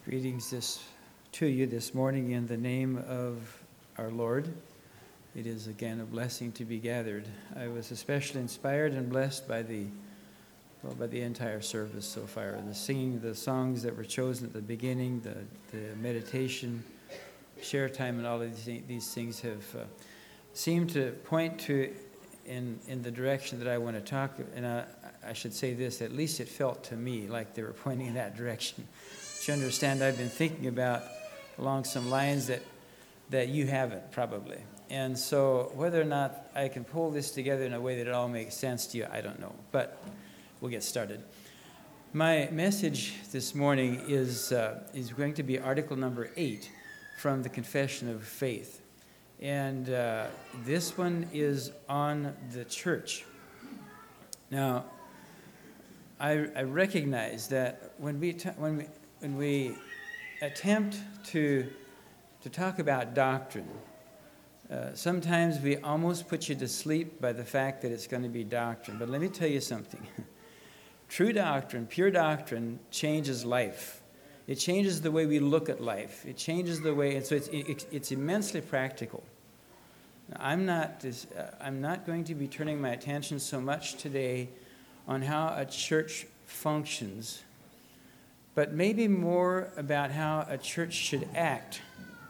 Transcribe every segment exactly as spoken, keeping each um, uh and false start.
Greetings this, to you this morning in the name of our Lord. It is again a blessing to be gathered. I was especially inspired and blessed by the well, by the entire service so far. The singing, the songs that were chosen at the beginning, the, the meditation, share time, and all of these, these things have uh, seemed to point to in in the direction that I want to talk. And I, I should say this: at least it felt to me like they were pointing in that direction. You understand, I've been thinking about along some lines that that you haven't probably. And so whether or not I can pull this together in a way that it all makes sense to you, I don't know. But we'll get started. My message this morning is uh, is going to be article number eight from the Confession of Faith. And uh, this one is on the church. Now, I, I recognize that when we ta- when we when we attempt to to talk about doctrine, uh, sometimes we almost put you to sleep by the fact that it's going to be doctrine. But let me tell you something. True doctrine, pure doctrine, changes life. It changes the way we look at life. It changes the way, and so it's it, it's immensely practical. Now, I'm not uh, I'm not going to be turning my attention so much today on how a church functions, but maybe more about how a church should act.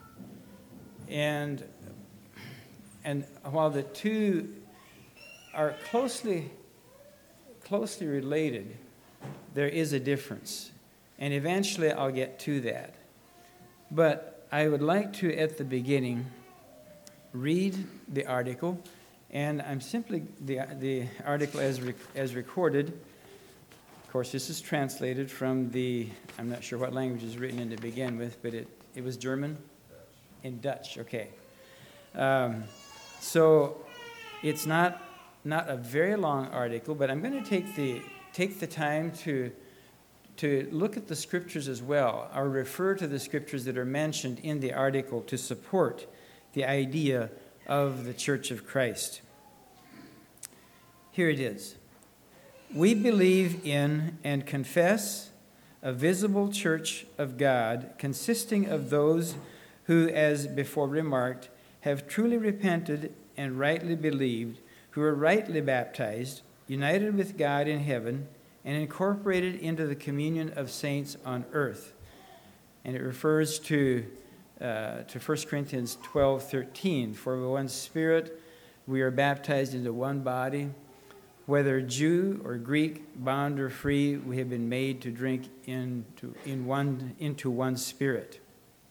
And and while the two are closely closely related, there is a difference. And eventually I'll get to that. But I would like to, at the beginning, read the article. And I'm simply, the the article as rec, as recorded. Of course, this is translated from the, I'm not sure what language is written in to begin with, but it, it was German? Dutch. In Dutch, okay. Um, so it's not not a very long article, but I'm going to take the take the time to to look at the scriptures as well, or refer to the scriptures that are mentioned in the article to support the idea of the Church of Christ. Here it is. We believe in and confess a visible church of God consisting of those who, as before remarked, have truly repented and rightly believed, who are rightly baptized, united with God in heaven, and incorporated into the communion of saints on earth. And it refers to uh, to First Corinthians twelve thirteen. For by one Spirit we are baptized into one body. Whether Jew or Greek, bond or free, we have been made to drink into in one into one Spirit.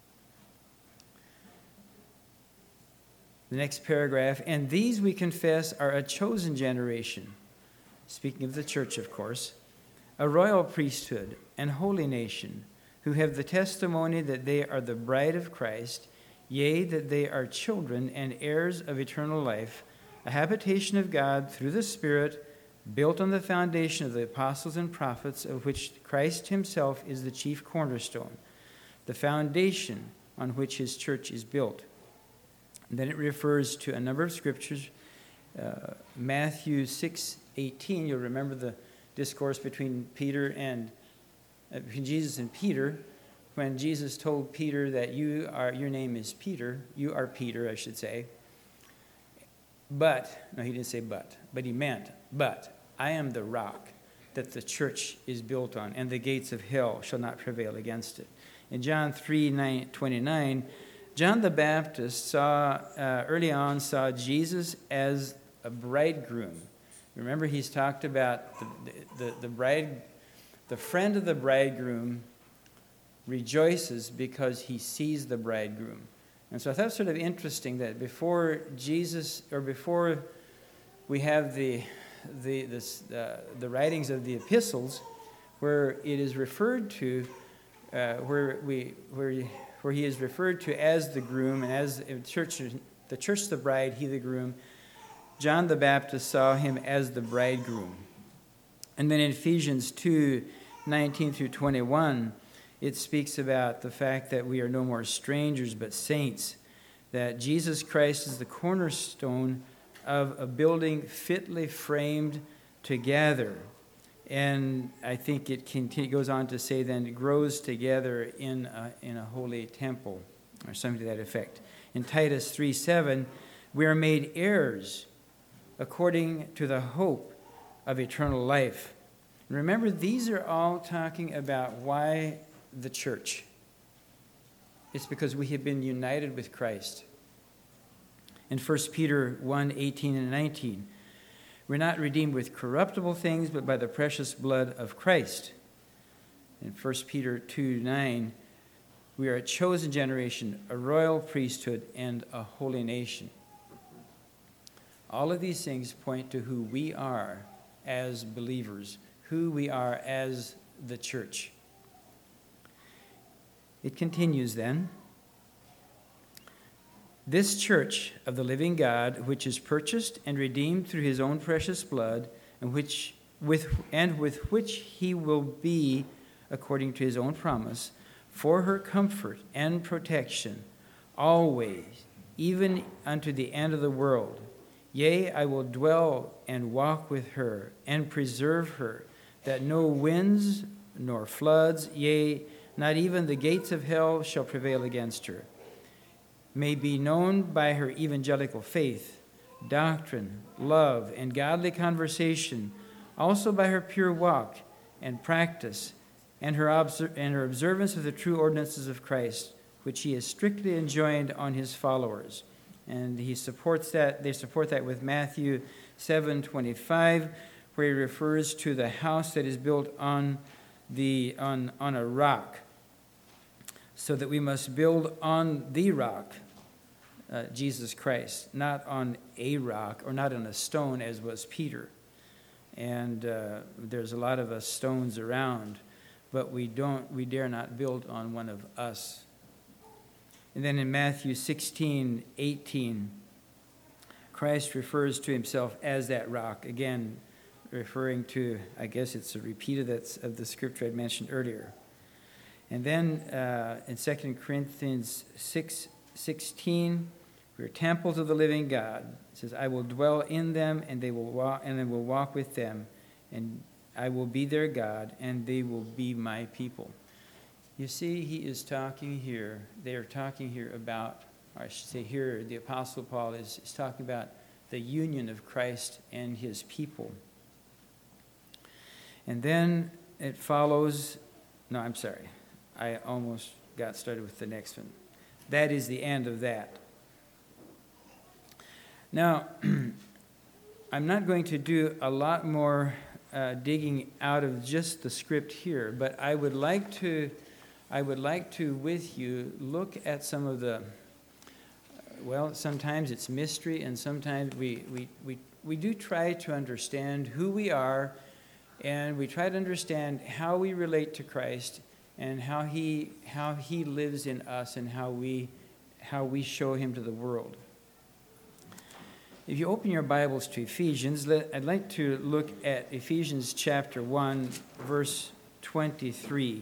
The next paragraph, and these we confess are a chosen generation, speaking of the church, of course, a royal priesthood and holy nation, who have the testimony that they are the bride of Christ, yea, that they are children and heirs of eternal life, a habitation of God through the Spirit, built on the foundation of the apostles and prophets, of which Christ himself is the chief cornerstone, the foundation on which his church is built. And then it refers to a number of scriptures. Uh, Matthew six eighteen, you'll remember the discourse between Peter and uh, between Jesus and Peter, when Jesus told Peter that you are your name is Peter, you are Peter, I should say. But, no, he didn't say but, but he meant, but I am the rock that the church is built on, and the gates of hell shall not prevail against it. In John three twenty-nine, John the Baptist saw, uh, early on, saw Jesus as a bridegroom. Remember, he's talked about the, the, the bride, the friend of the bridegroom rejoices because he sees the bridegroom. And so I thought it was sort of interesting that before Jesus, or before we have the the the, uh, the writings of the epistles, where it is referred to, uh, where we where where he is referred to as the groom, and as the church, the church the bride, he the groom. John the Baptist saw him as the bridegroom. And then in Ephesians two nineteen through twenty-one, it speaks about the fact that we are no more strangers but saints, that Jesus Christ is the cornerstone of a building fitly framed together. And I think it continue, goes on to say then it grows together in a, in a holy temple, or something to that effect. In Titus three seven, we are made heirs according to the hope of eternal life. Remember, these are all talking about why the church. It's because we have been united with Christ. In First Peter one eighteen and nineteen, we're not redeemed with corruptible things, but by the precious blood of Christ. In First Peter two nine, we are a chosen generation, a royal priesthood, and a holy nation. All of these things point to who we are as believers, who we are as the church. It continues then. This church of the living God, which is purchased and redeemed through his own precious blood, and which with and with which he will be, according to his own promise, for her comfort and protection, always, even unto the end of the world. Yea, I will dwell and walk with her, and preserve her, that no winds nor floods, yea, not even the gates of hell shall prevail against her. May be known by her evangelical faith, doctrine, love, and godly conversation, also by her pure walk and practice, and her, obser- and her observance of the true ordinances of Christ, which he has strictly enjoined on his followers. And he supports that, they support that with Matthew seven twenty-five, where he refers to the house that is built on the on, on a rock, so that we must build on the rock, uh, Jesus Christ, not on a rock or not on a stone as was Peter. And uh, there's a lot of us stones around, but we don't, we dare not build on one of us. And then in Matthew sixteen eighteen, Christ refers to himself as that rock, again, referring to, I guess it's a repeat of, that, of the scripture I mentioned earlier. And then uh, in Second Corinthians six sixteen, we are temples of the living God. It says, I will dwell in them, and they will walk, and I will walk with them, and I will be their God, and they will be my people. You see, he is talking here, they are talking here about, or I should say here, the Apostle Paul is, is talking about the union of Christ and his people. And then it follows, no, I'm sorry. I almost got started with the next one. That is the end of that. Now, I'm not going to do a lot more uh, digging out of just the script here, but I would like to, I would like to, with you, look at some of the, well, sometimes it's mystery, and sometimes we, we, we, we do try to understand who we are, and we try to understand how we relate to Christ, and how he how he lives in us, and how we how we show him to the world. If you open your Bibles to Ephesians, let, I'd like to look at Ephesians chapter one, verse twenty-three.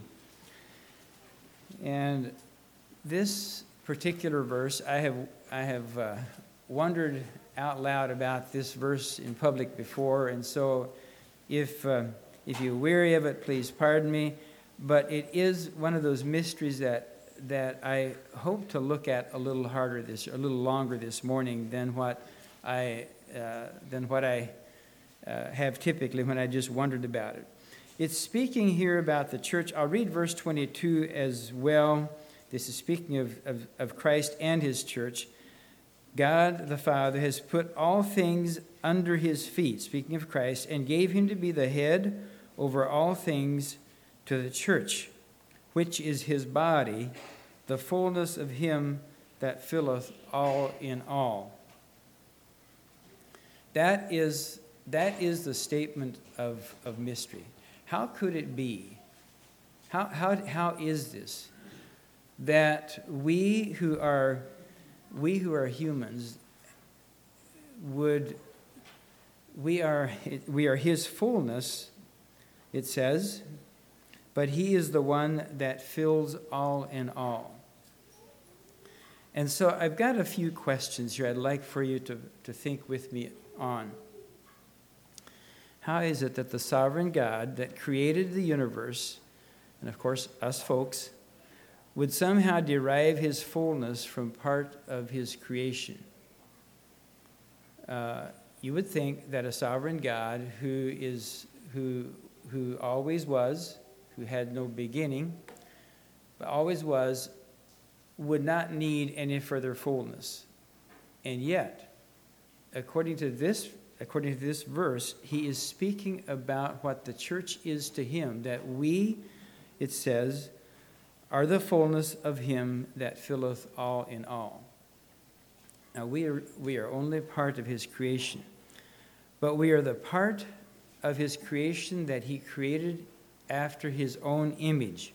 And this particular verse, I have I have uh, wondered out loud about this verse in public before, and so if uh, if you're weary of it, please pardon me. But it is one of those mysteries that that I hope to look at a little harder this, a little longer this morning than what I uh, than what I uh, have typically when I just wondered about it. It's speaking here about the church. I'll read verse twenty-two as well. This is speaking of, of, of Christ and his church. God the Father has put all things under his feet, speaking of Christ, and gave him to be the head over all things to the church, which is his body, the fullness of him that filleth all in all. That is, that is the statement of, of mystery. How could it be? How, how, how is this? That we who are, we who are humans would, we are, we are his fullness, it says, but he is the one that fills all in all. And so I've got a few questions here I'd like for you to, to think with me on. How is it that the sovereign God that created the universe, and of course us folks, would somehow derive his fullness from part of his creation? Uh, you would think that a sovereign God who is who who always was, who had no beginning, but always was, would not need any further fullness. And yet, according to this according to this verse, he is speaking about what the church is to him, that we, it says, are the fullness of him that filleth all in all. Now, we are, we are only part of his creation, but we are the part of his creation that he created after his own image.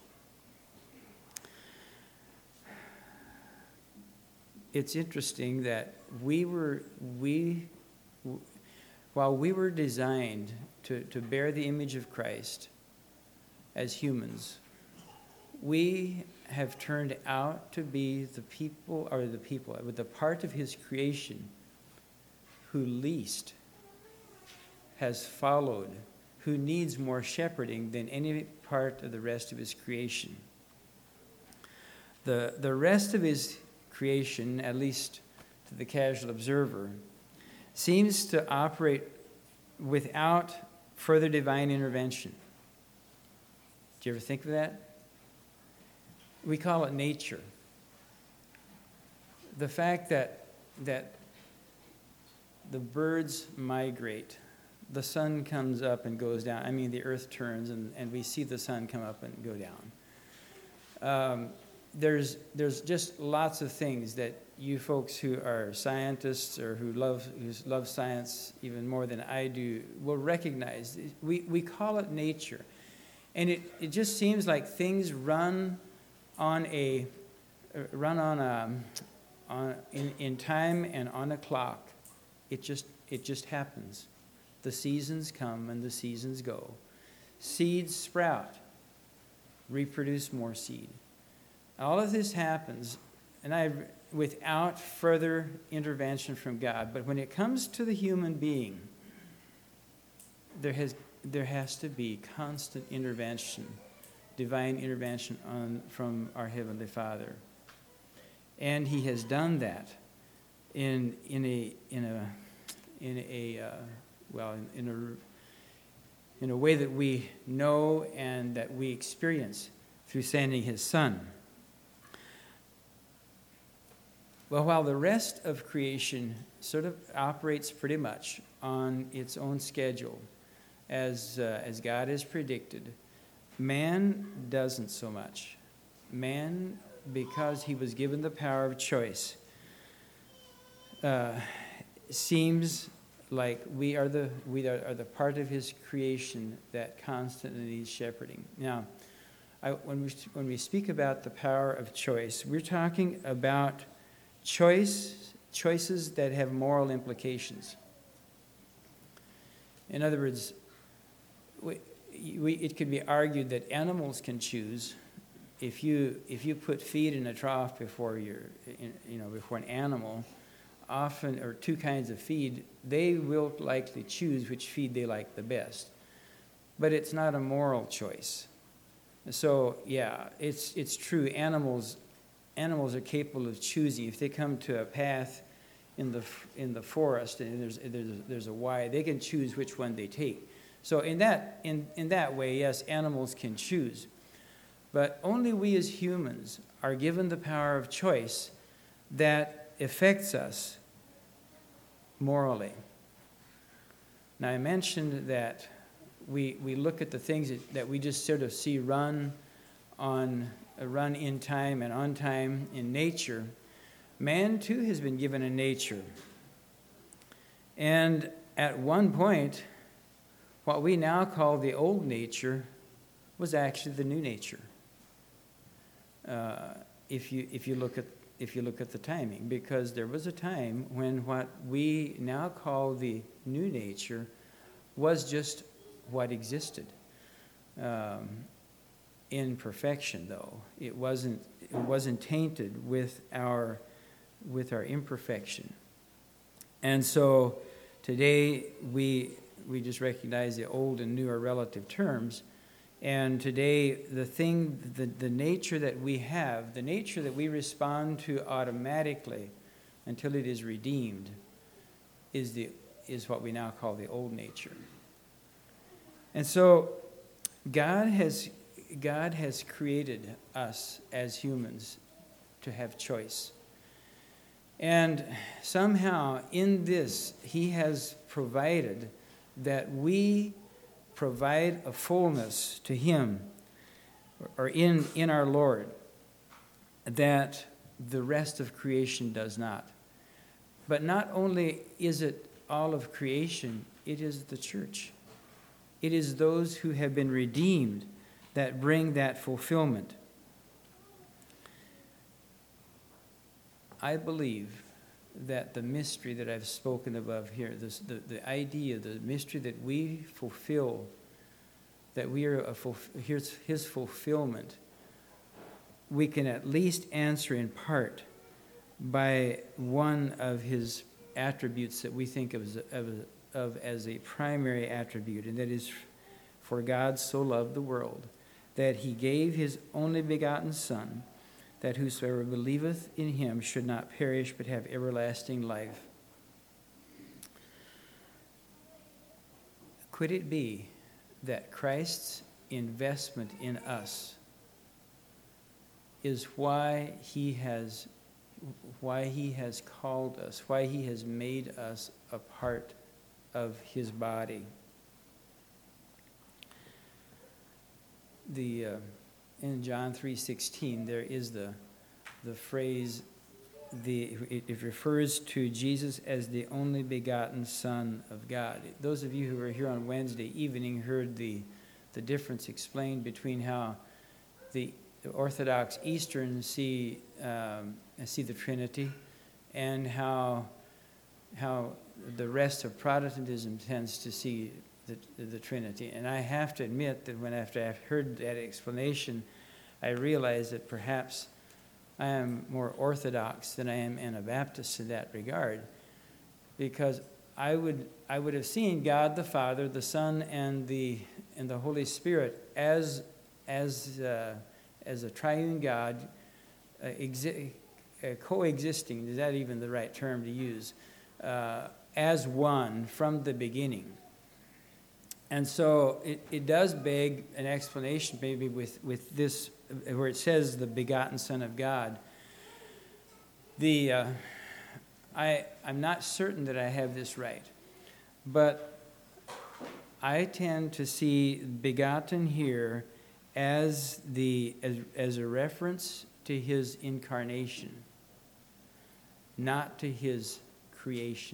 It's interesting that we were, we, while we were designed to, to bear the image of Christ as humans, we have turned out to be the people, or the people, with the part of his creation who least has followed, who needs more shepherding than any part of the rest of his creation. The, the rest of his creation, at least to the casual observer, seems to operate without further divine intervention. Do you ever think of that? We call it nature. The fact that that the birds migrate, the sun comes up and goes down. I mean, the earth turns, and, and we see the sun come up and go down. Um, there's there's just lots of things that you folks who are scientists or who love who love science even more than I do will recognize. We we call it nature, and it, it just seems like things run on a run on a on in, in time and on a clock. It just it just happens. The seasons come and the seasons go. Seeds sprout, reproduce more seed. All of this happens, and I without further intervention from God. But when it comes to the human being, there has there has to be constant intervention, divine intervention on from our Heavenly Father. And he has done that in in a in a in a uh, well in, in a in a way that we know and that we experience through sending his Son. Well, while the rest of creation sort of operates pretty much on its own schedule, as uh, as God has predicted, man doesn't so much. Man, because he was given the power of choice, uh, seems like we are the we are, are the part of his creation that constantly needs shepherding. Now, I, when we when we speak about the power of choice, we're talking about choice choices that have moral implications. In other words, we, we, it could be argued that animals can choose. If you if you put feed in a trough before your you know before an animal, often or two kinds of feed, they will likely choose which feed they like the best. But it's not a moral choice. So yeah, it's it's true. Animals animals are capable of choosing. If they come to a path in the in the forest and there's there's there's a Y, they can choose which one they take. So in that in in that way, yes, animals can choose. But only we as humans are given the power of choice that affects us morally. Now, I mentioned that we we look at the things that, that we just sort of see run on uh, run in time and on time in nature. Man, too, has been given a nature. And at one point, what we now call the old nature was actually the new nature. Uh, if you if you look at if you look at the timing, because there was a time when what we now call the new nature was just what existed. Um, in perfection, though, it wasn't it wasn't tainted with our with our imperfection. And so today we we just recognize the old and new are relative terms. And today, the thing, the, the nature that we have, the nature that we respond to automatically until it is redeemed, is the is what we now call the old nature. And so, God has God has created us as humans to have choice. And somehow in this, He has provided that we provide a fullness to Him, or in, in our Lord, that the rest of creation does not. But not only is it all of creation, it is the church. It is those who have been redeemed that bring that fulfillment. I believe that the mystery that I've spoken above here, this, the, the idea, the mystery that we fulfill, that we are a fulf- here's His fulfillment, we can at least answer in part by one of His attributes that we think of as, of, of as a primary attribute, and that is, for God so loved the world, that He gave His only begotten Son, that whosoever believeth in Him should not perish but have everlasting life. Could it be that Christ's investment in us is why He has why He has called us, why He has made us a part of His body? The uh, in John three sixteen, there is the the phrase, the it, it refers to Jesus as the only begotten Son of God. Those of you who were here on Wednesday evening heard the the difference explained between how the, the Orthodox Eastern see um, see the Trinity, and how how the rest of Protestantism tends to see The, the Trinity. And I have to admit that when after I've heard that explanation, I realize that perhaps I am more Orthodox than I am Anabaptist in that regard, because I would I would have seen God the Father, the Son, and the and the Holy Spirit as as uh, as a triune God, uh, exi- uh, coexisting. Is that even the right term to use? Uh, as one from the beginning. And so it, it does beg an explanation, maybe with, with this, where it says the begotten Son of God. The uh, I I'm not certain that I have this right, but I tend to see begotten here as the as, as a reference to His incarnation, not to His creation.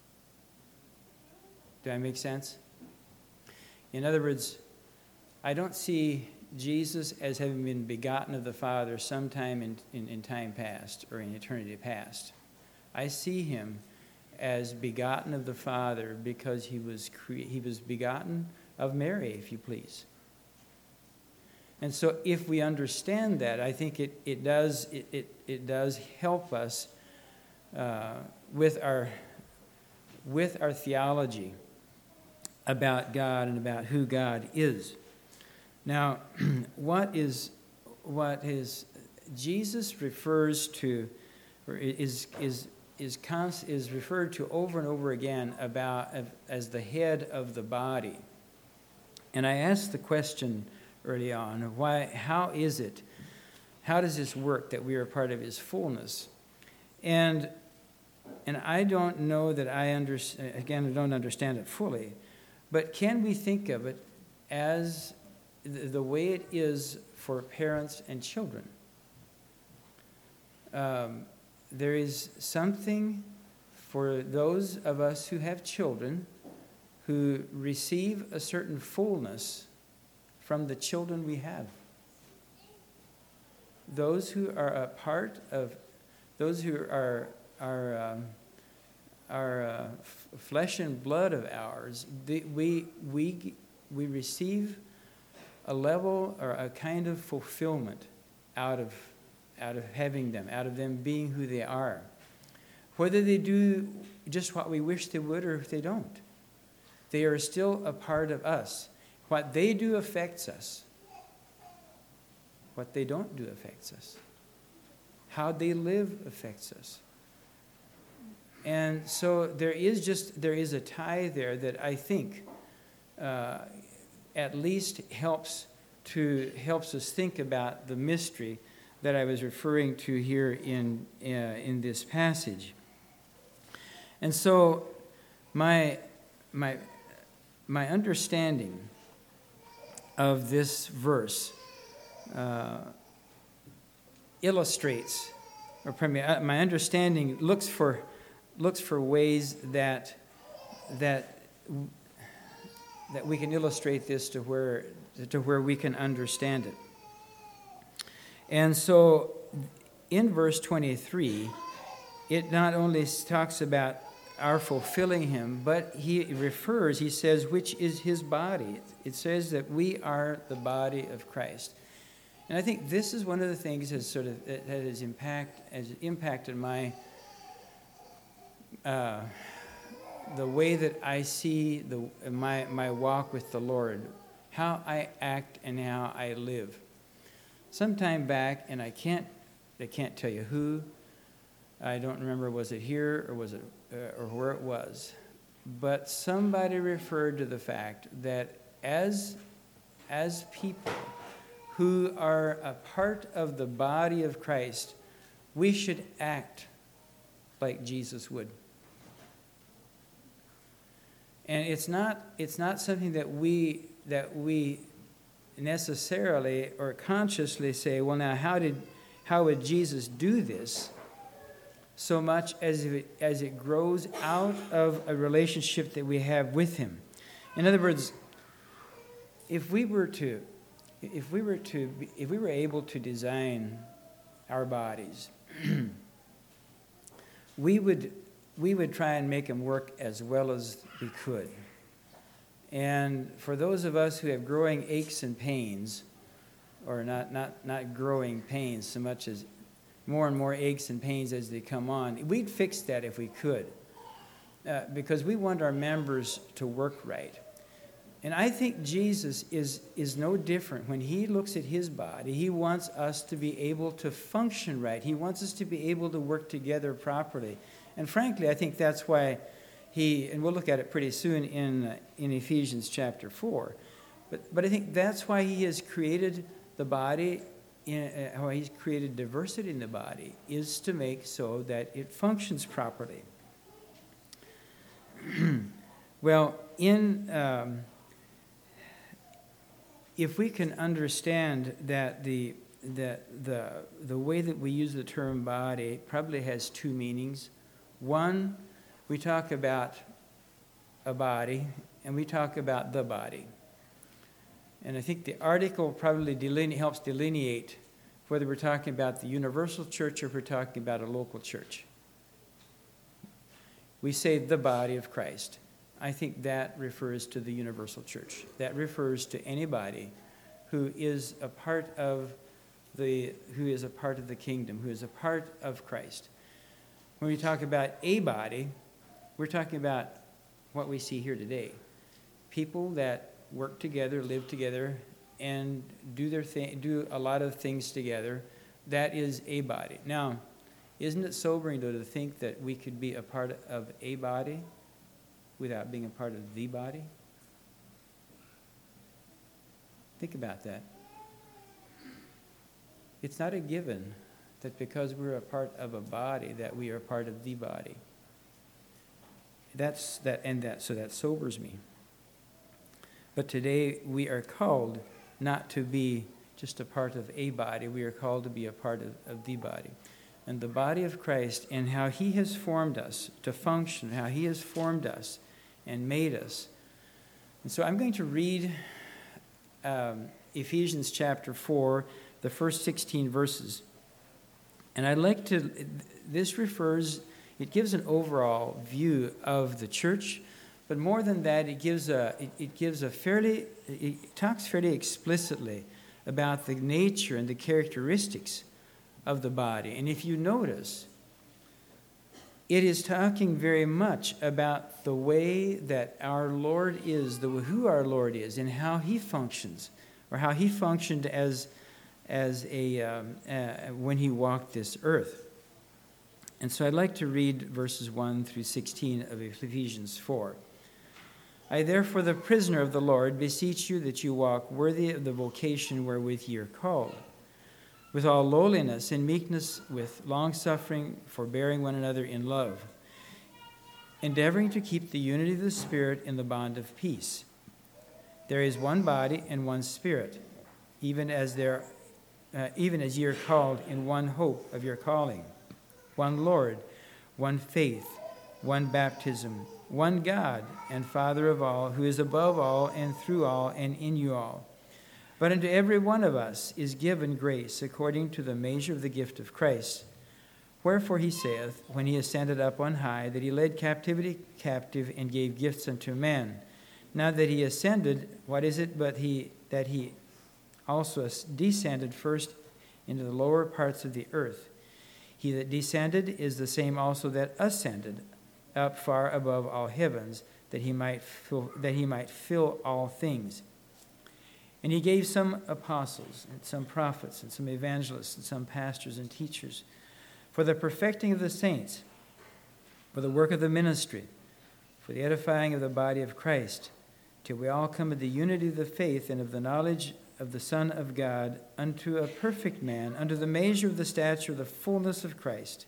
Do I make sense? In other words, I don't see Jesus as having been begotten of the Father sometime in, in, in time past or in eternity past. I see Him as begotten of the Father because He was cre- He was begotten of Mary, if you please. And so if we understand that, I think it, it, does, it, it, it does help us uh, with our with our theology about God and about who God is. Now, what is what is Jesus refers to, or is is is const, is referred to over and over again about as the head of the body. And I asked the question early on, why? How is it? How does this work that we are part of His fullness? And and I don't know that I understand. Again, I don't understand it fully. But can we think of it as the way it is for parents and children? Um, there is something for those of us who have children who receive a certain fullness from the children we have. Those who are a part of, those who are, are um, Our uh, f- flesh and blood of ours, the, we we we receive a level or a kind of fulfillment out of out of having them, out of them being who they are. Whether they do just what we wish they would or if they don't, They are still a part of us. What they do affects us. What they don't do affects us. How they live affects us. And so there is just, there is a tie there that I think uh, at least helps to, helps us think about the mystery that I was referring to here in, uh, in this passage. And so my, my, my understanding of this verse uh, illustrates, or my understanding looks for looks for ways that that that we can illustrate this to where to where we can understand it. And so in verse twenty-three, it not only talks about our fulfilling him, but he refers, he says, which is his body. It says that we are the body of Christ. And I think this is one of the things that sort of that has impact has impacted my uh, the way that I see the my my walk with the Lord, how I act and how I live. Some time back, and I can't I can't tell you who. I don't remember, was it here or was it uh, or where it was, but somebody referred to the fact that as as people who are a part of the body of Christ, we should act like Jesus would. And it's not it's not something that we that we necessarily or consciously say, well, now how did how would Jesus do this? So much as it, as it grows out of a relationship that we have with him. In other words, if we were to if we were to if we were able to design our bodies, we would we would try and make them work as well as we could. And for those of us who have growing aches and pains, or not not not growing pains so much as more and more aches and pains as they come on, we'd fix that if we could, uh, because we want our members to work right. And I think Jesus is is no different. When he looks at his body, he wants us to be able to function right. He wants us to be able to work together properly. And frankly, I think that's why he, and we'll look at it pretty soon in uh, in Ephesians chapter four, but but I think that's why he has created the body, in, uh, why he's created diversity in the body, is to make so that it functions properly. Well, in um, if we can understand that the that the the way that we use the term body probably has two meanings. One, we talk about a body, and we talk about the body. And I think the article probably deline- helps delineate whether we're talking about the universal church or if we're talking about a local church. We say the body of Christ. I think that refers to the universal church. That refers to anybody who is a part of the who is a part of the kingdom, who is a part of Christ. When we talk about a body, we're talking about what we see here today. People that work together, live together, and do their thing, do a lot of things together. That is a body. Now, isn't it sobering, though, to think that we could be a part of a body without being a part of the body? Think about that. It's not a given that because we're a part of a body that we are part of the body. That's that, and that so that sobers me. But today we are called not to be just a part of a body. We are called to be a part of, of the body. And the body of Christ, and how he has formed us to function, how he has formed us and made us. And so I'm going to read um, Ephesians chapter four, the first sixteen verses. And I'd like to, this refers, it gives an overall view of the church, but more than that, it gives a, it, it gives a fairly, it talks fairly explicitly about the nature and the characteristics of the body. And if you notice, it is talking very much about the way that our Lord is, the who our Lord is, and how he functions, or how he functioned as, as a um, uh, when he walked this earth. And so I'd like to read verses one through sixteen of Ephesians four. I therefore, the prisoner of the Lord, beseech you that you walk worthy of the vocation wherewith ye are called, with all lowliness and meekness, with longsuffering, forbearing one another in love, endeavoring to keep the unity of the Spirit in the bond of peace. There is one body and one Spirit, even as there, uh, even as ye are called in one hope of your calling, one Lord, one faith, one baptism, one God and Father of all, who is above all and through all and in you all. But unto every one of us is given grace according to the measure of the gift of Christ. Wherefore he saith, when he ascended up on high, that he led captivity captive and gave gifts unto men. Now that he ascended, what is it but he that he also descended first into the lower parts of the earth? He that descended is the same also that ascended up far above all heavens, that he might fill, that he might fill all things. And he gave some apostles, and some prophets, and some evangelists, and some pastors and teachers, for the perfecting of the saints, for the work of the ministry, for the edifying of the body of Christ, till we all come to the unity of the faith and of the knowledge of the Son of God, unto a perfect man, unto the measure of the stature of the fullness of Christ,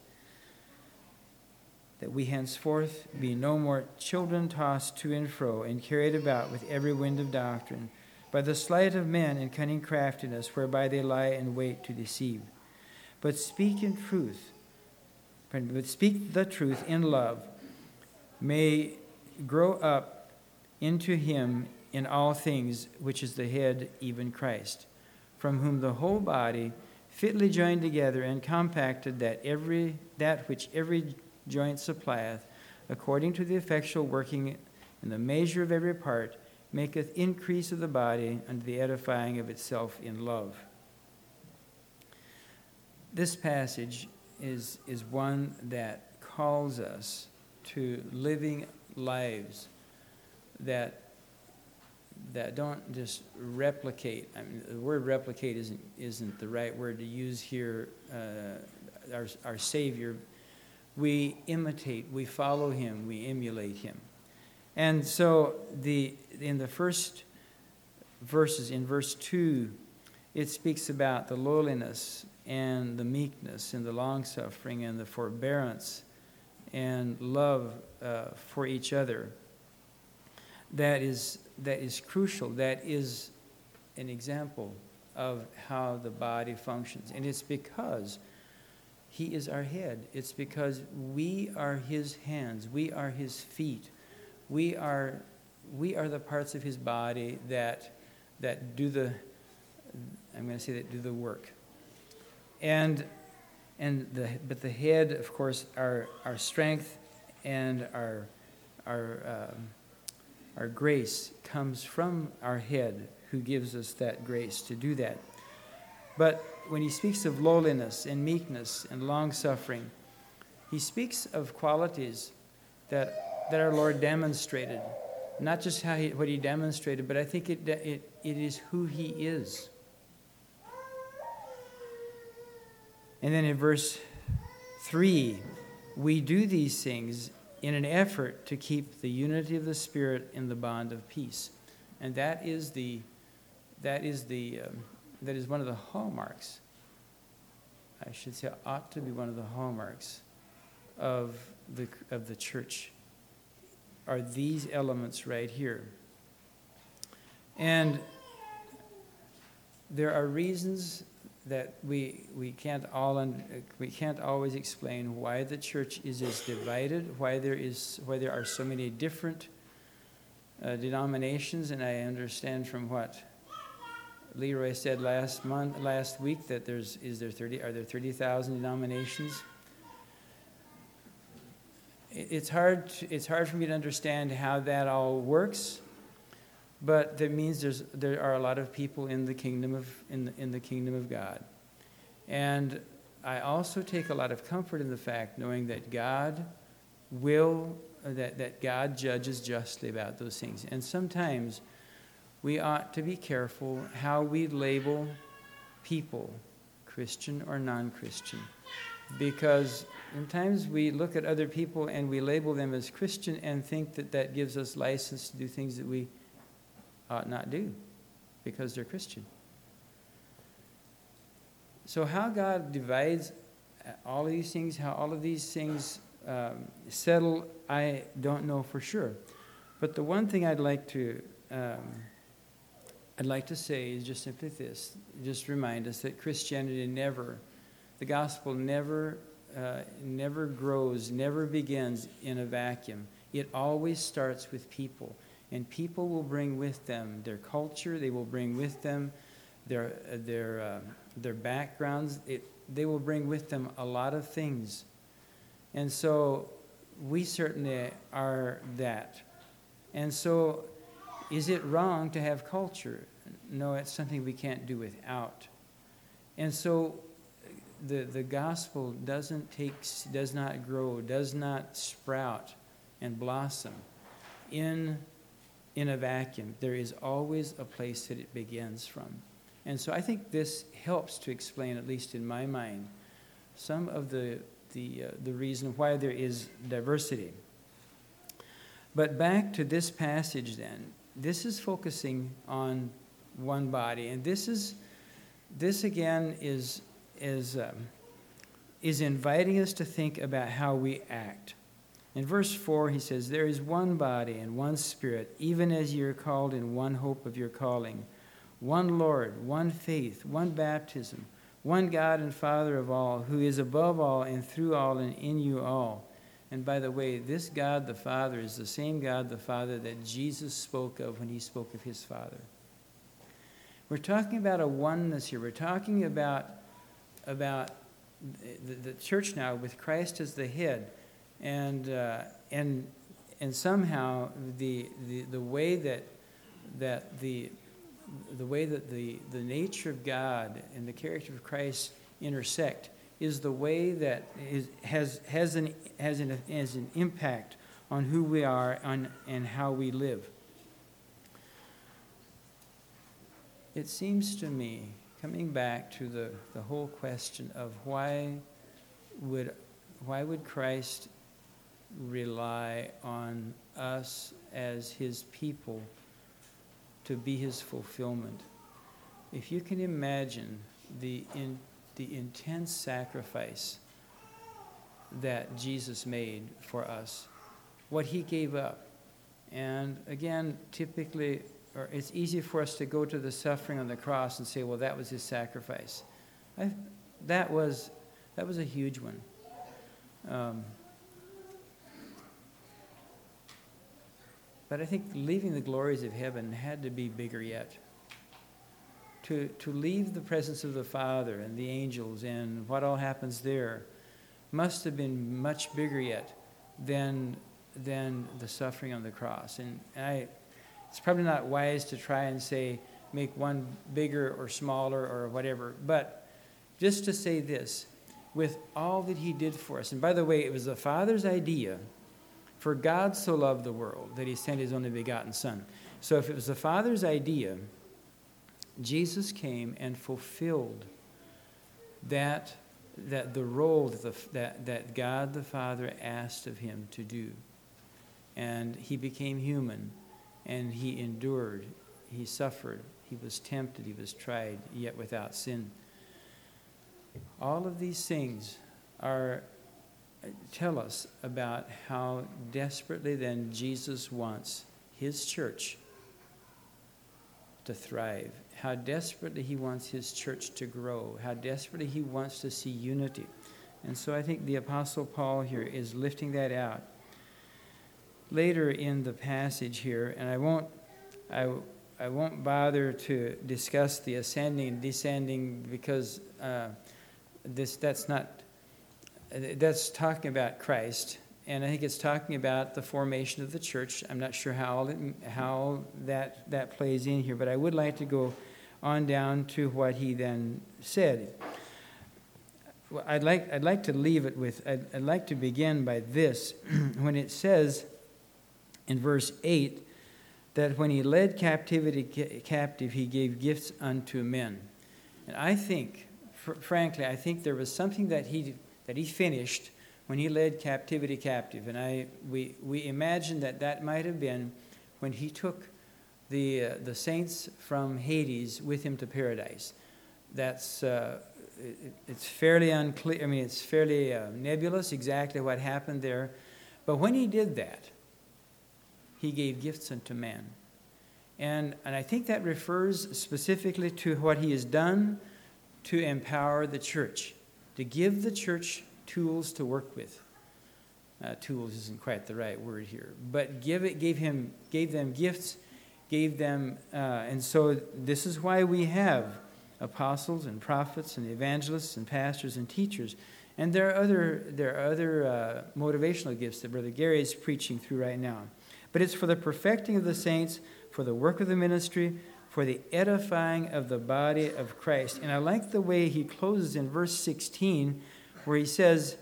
that we henceforth be no more children tossed to and fro, and carried about with every wind of doctrine, by the sleight of men and cunning craftiness, whereby they lie in wait to deceive. But speak in truth, but speak the truth in love, may grow up into him in all things, which is the head, even Christ, from whom the whole body, fitly joined together and compacted, that every that which every joint supplieth, according to the effectual working in the measure of every part, maketh increase of the body unto the edifying of itself in love. This passage is, is one that calls us to living lives that, that don't just replicate. I mean, the word replicate isn't, isn't the right word to use here. Uh, our, our Savior, we imitate, we follow him, we emulate him. And so the in the first verses, in verse two, it speaks about the lowliness and the meekness and the long-suffering and the forbearance and love uh, for each other. That is, that is crucial. That is an example of how the body functions. And it's because he is our head. It's because we are his hands. We are his feet. We are, we are the parts of his body that, that do the, I'm going to say that do the work. And, and the, but the head, of course, our, our strength and our, our, um, our grace comes from our head, who gives us that grace to do that. But when he speaks of lowliness and meekness and long-suffering, he speaks of qualities that that our Lord demonstrated. Not just how he, what he demonstrated, but I think it, it, it is who he is. And then in verse three, we do these things in an effort to keep the unity of the Spirit in the bond of peace. And that is the, that is the, um, that is one of the hallmarks, I should say, ought to be one of the hallmarks of the, of the church, are these elements right here. And there are reasons that we we can't all un, we can't always explain why the church is as divided, why there is why there are so many different uh, denominations. And I understand from what Leroy said last month, last week, that there's is there thirty are there thirty thousand denominations. It's hard, it's hard for me to understand how that all works, but that means there's, there are a lot of people in the kingdom of, in the, in the kingdom of God. And I also take a lot of comfort in the fact, knowing that God will, that, that God judges justly about those things. And sometimes we ought to be careful how we label people, Christian or non-Christian. Because sometimes we look at other people and we label them as Christian and think that that gives us license to do things that we ought not do because they're Christian. So how God divides all of these things, how all of these things um, settle, I don't know for sure. But the one thing I'd like to um, I'd like to say is just simply this, just remind us that Christianity never, the gospel never, uh, never grows, never begins in a vacuum. It always starts with people. And people will bring with them their culture, they will bring with them their, their, uh, their backgrounds, it, they will bring with them a lot of things. And so we certainly are that. And so is it wrong to have culture? No, it's something we can't do without. And so the, the gospel doesn't take, does not grow, does not sprout and blossom in, in a vacuum. There is always a place that it begins from. And so I think this helps to explain, at least in my mind, some of the, the, uh, the reason why there is diversity. But back to this passage then. This is focusing on one body, and this is this again is is um, is inviting us to think about how we act. In verse four, he says, "There is one body and one Spirit, even as you are called in one hope of your calling, one Lord, one faith, one baptism, one God and Father of all, who is above all and through all and in you all." And by the way, this God the Father is the same God the Father that Jesus spoke of when he spoke of his Father. We're talking about a oneness here. We're talking about, about the, the church now with Christ as the head. And, uh, and, and somehow the, the, the way that, that, the, the, way that the, the nature of God and the character of Christ intersect is the way that is, has, has, an, has, an, has an impact on who we are on, and how we live. It seems to me, coming back to the, the whole question of why would, why would Christ rely on us as his people to be his fulfillment? If you can imagine the in, the intense sacrifice that Jesus made for us, what he gave up. And again, typically, or it's easy for us to go to the suffering on the cross and say, well, that was his sacrifice. I, that was that was a huge one. Um, but I think leaving the glories of heaven had to be bigger yet. To, to leave the presence of the Father and the angels and what all happens there must have been much bigger yet than, than the suffering on the cross. And I, it's probably not wise to try and say, make one bigger or smaller or whatever, but just to say this, with all that he did for us, and by the way, it was the Father's idea, for God so loved the world that he sent his only begotten Son. So if it was the Father's idea, Jesus came and fulfilled that, that the role that, the, that, that God the Father asked of him to do. And he became human, and he endured, he suffered, he was tempted, he was tried, yet without sin. All of these things are tell us about how desperately then Jesus wants his church to thrive, how desperately he wants his church to grow, how desperately he wants to see unity. And so I think the Apostle Paul here is lifting that out. Later in the passage here, and I won't, I, I won't bother to discuss the ascending and descending because uh, this that's not, that's talking about Christ. And I think it's talking about the formation of the church. I'm not sure how how that that plays in here, but I would like to go on down to what he then said. well, I'd like, I'd like to leave it with, I'd, I'd like to begin by this. When it says in verse eight that when he led captivity ca- captive, he gave gifts unto men. And I think, fr- frankly, I think there was something that he that he finished when he led captivity captive. And I we we imagine that that might have been when he took the uh, the saints from Hades with him to paradise. That's uh, it, it's fairly unclear. I mean, it's fairly uh, nebulous exactly what happened there. But when he did that, he gave gifts unto man. And, and I think that refers specifically to what he has done to empower the church, to give the church tools to work with. Uh, tools isn't quite the right word here, but give it, gave him, gave them gifts, gave them, uh, and so this is why we have apostles and prophets and evangelists and pastors and teachers. And there are other, there are other uh, motivational gifts that Brother Gary is preaching through right now. But it's for the perfecting of the saints, for the work of the ministry, for the edifying of the body of Christ. And I like the way he closes in verse sixteen, where he says,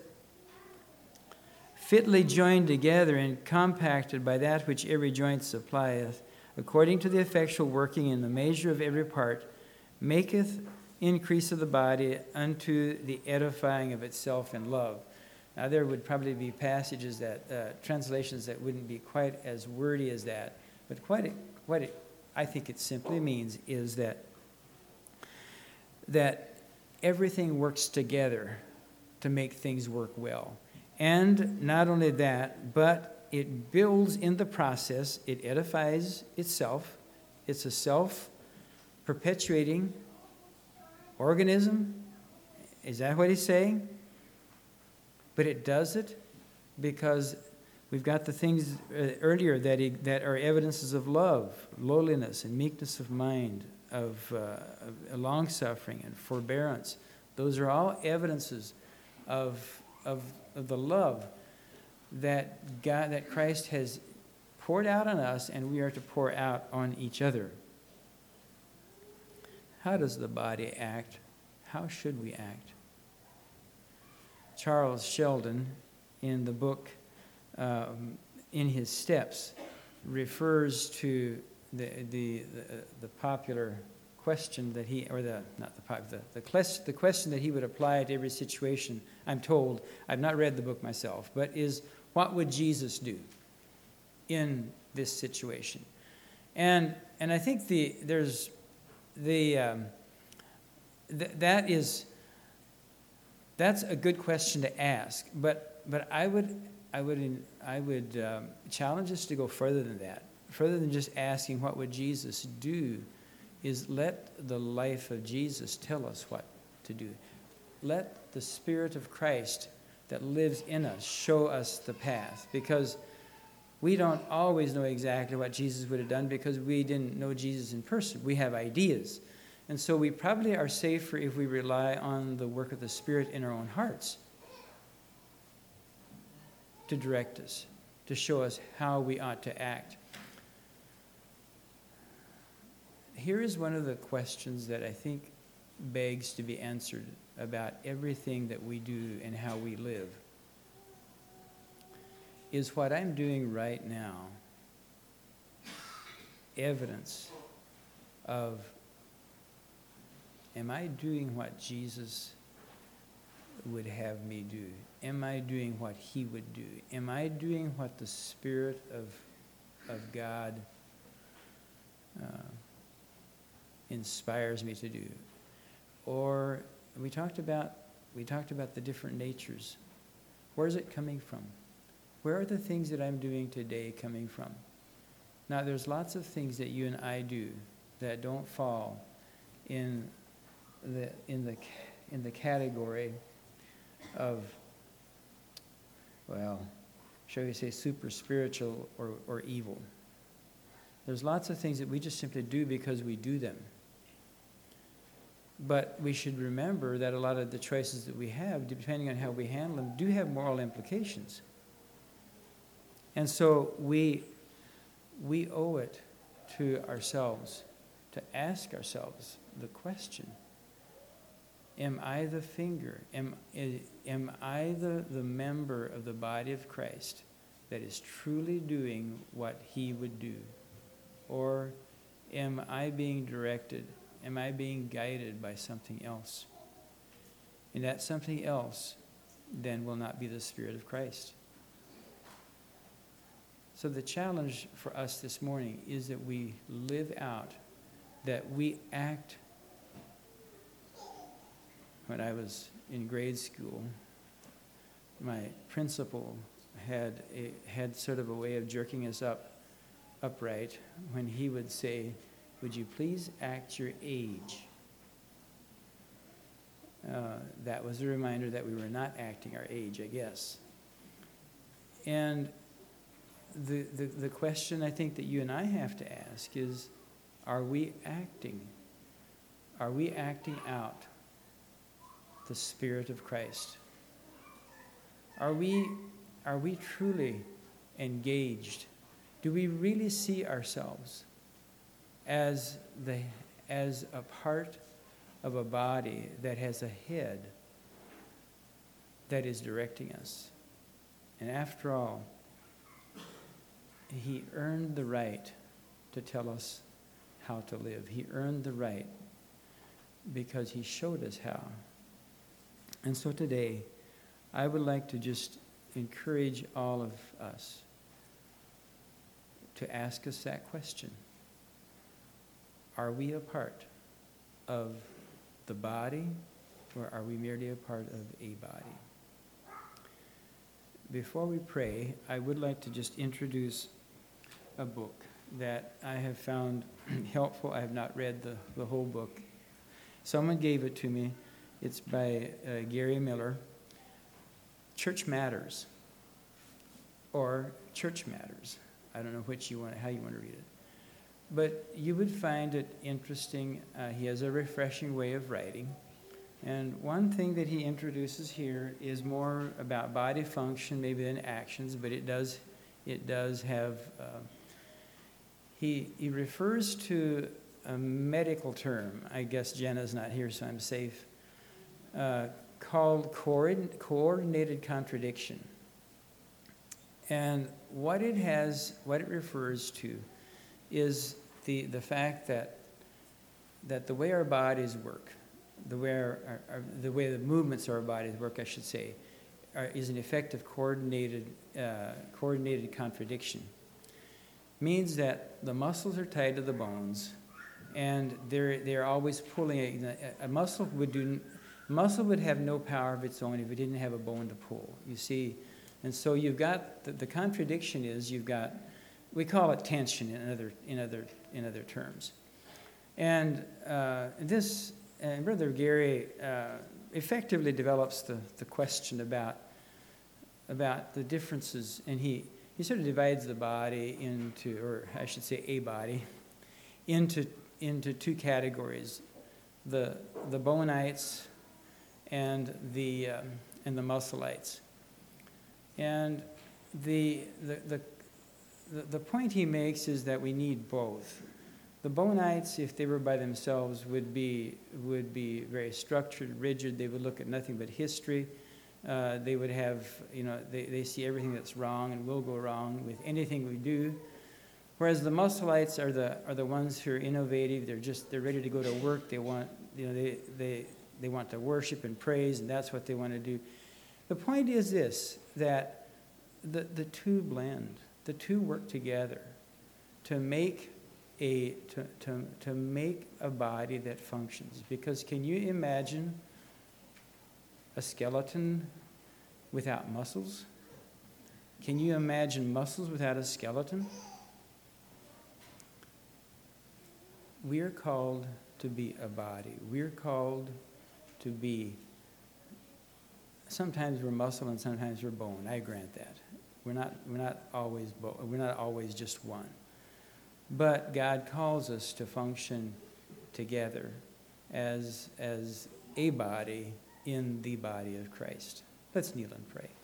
fitly joined together and compacted by that which every joint supplieth, according to the effectual working in the measure of every part, maketh increase of the body unto the edifying of itself in love. Now, there would probably be passages that, uh, translations that wouldn't be quite as wordy as that, but quite a, what it, I think it simply means is that, that everything works together to make things work well. And not only that, but it builds in the process, it edifies itself. It's a self-perpetuating organism. Is that what he's saying? But it does it because we've got the things uh, earlier that he, that are evidences of love, lowliness, and meekness of mind, of, uh, of long-suffering and forbearance. Those are all evidences of, of, of the love that God, that Christ has poured out on us, and we are to pour out on each other. How does the body act? How should we act? Charles Sheldon, in the book um, In His Steps, refers to the, the, the, the popular question that he, or the, not the popular, the, the, quest, the question that he would apply to every situation, I'm told, I've not read the book myself, but is, what would Jesus do in this situation? And, and I think the, there's, the, um, th- that is, that's a good question to ask, but but I would I would I would um, challenge us to go further than that. Further than just asking what would Jesus do, is let the life of Jesus tell us what to do. Let the Spirit of Christ that lives in us show us the path, because we don't always know exactly what Jesus would have done because we didn't know Jesus in person. We have ideas. And so we probably are safer if we rely on the work of the Spirit in our own hearts to direct us, to show us how we ought to act. Here is one of the questions that I think begs to be answered about everything that we do and how we live. Is what I'm doing right now evidence of, am I doing what Jesus would have me do? Am I doing what he would do? Am I doing what the Spirit of, of God uh, inspires me to do? Or we talked about we talked about the different natures. Where is it coming from? Where are the things that I'm doing today coming from? Now, there's lots of things that you and I do that don't fall in the in the in the category of, well, shall we say super spiritual or, or evil. There's lots of things that we just simply do because we do them. But we should remember that a lot of the choices that we have, depending on how we handle them, do have moral implications. And so we we owe it to ourselves to ask ourselves the question, am I the finger? Am, am I the, the member of the body of Christ that is truly doing what he would do? Or am I being directed? Am I being guided by something else? And that something else then will not be the Spirit of Christ. So the challenge for us this morning is that we live out, that we act. When I was in grade school, my principal had a, had sort of a way of jerking us up upright when he would say, "Would you please act your age?" Uh, that was a reminder that we were not acting our age, I guess. And the, the, the question I think that you and I have to ask is, are we acting? Are we acting out the Spirit of Christ? Are we, are we truly engaged? Do we really see ourselves as the, as a part of a body that has a head that is directing us? And after all, he earned the right to tell us how to live. He earned the right because he showed us how. And so today, I would like to just encourage all of us to ask us that question. Are we a part of the body, or are we merely a part of a body? Before we pray, I would like to just introduce a book that I have found helpful. I have not read the, the whole book. Someone gave it to me. It's by uh, Gary Miller, Church Matters, or Church Matters. I don't know which you want, how you want to read it. But you would find it interesting. Uh, he has a refreshing way of writing. And one thing that he introduces here is more about body function, maybe than actions, but it does, it does have, uh, he, he refers to a medical term. I guess Jenna's not here, so I'm safe. Uh, called coord- coordinated contradiction. And what it has, what it refers to is the, the fact that, that the way our bodies work, the way, our, our, our, the way the movements of our bodies work, I should say, are, is an effective coordinated, uh, coordinated contradiction. Means that the muscles are tied to the bones, and they're, they're always pulling. A, a muscle would do... Muscle would have no power of its own if it didn't have a bone to pull, you see. And so you've got, the, the contradiction is you've got, we call it tension in other, in other, in other terms. And uh, this, and Brother Gary uh, effectively develops the, the question about, about the differences, and he, he sort of divides the body into, or I should say a body, into, into two categories, the, the bonites and the um, and the muscleites. And the, the the the point he makes is that we need both. The bonites, if they were by themselves, would be would be very structured, rigid. They would look at nothing but history. Uh, they would have, you know, they, they see everything that's wrong and will go wrong with anything we do. Whereas the muscleites are the are the ones who are innovative. They're just they're ready to go to work. They want, you know, they they They want to worship and praise, and that's what they want to do. The point is this, that the, the two blend, the two work together to make a to, to, to make a body that functions. Because can you imagine a skeleton without muscles? Can you imagine muscles without a skeleton? We are called to be a body. We're called to be, sometimes we're muscle and sometimes we're bone. I grant that. We're not, we're not always bo- we're not always just one. But God calls us to function together as, as a body in the body of Christ. Let's kneel and pray.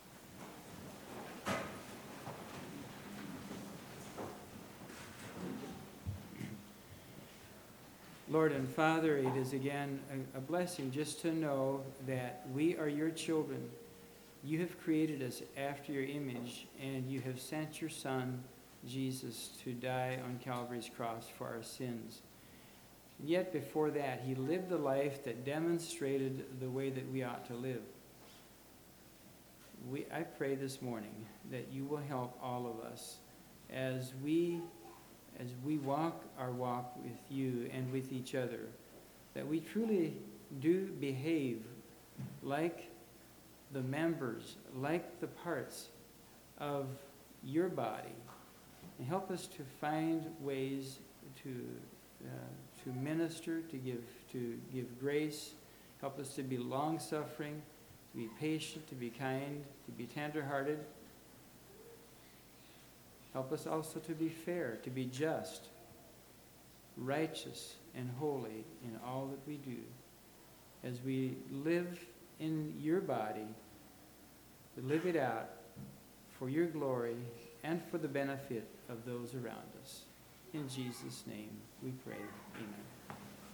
Lord and Father, it is again a, a blessing just to know that we are your children. You have created us after your image, and you have sent your Son, Jesus, to die on Calvary's cross for our sins. Yet before that, he lived a life that demonstrated the way that we ought to live. We, I pray this morning that you will help all of us as we, as we walk our walk with you and with each other, that we truly do behave like the members, like the parts of your body, and help us to find ways to uh, to minister, to give to give grace. Help us to be long-suffering, to be patient, to be kind, to be tender-hearted. Help us also to be fair, to be just, righteous, and holy in all that we do. As we live in your body, we live it out for your glory and for the benefit of those around us. In Jesus' name we pray. Amen.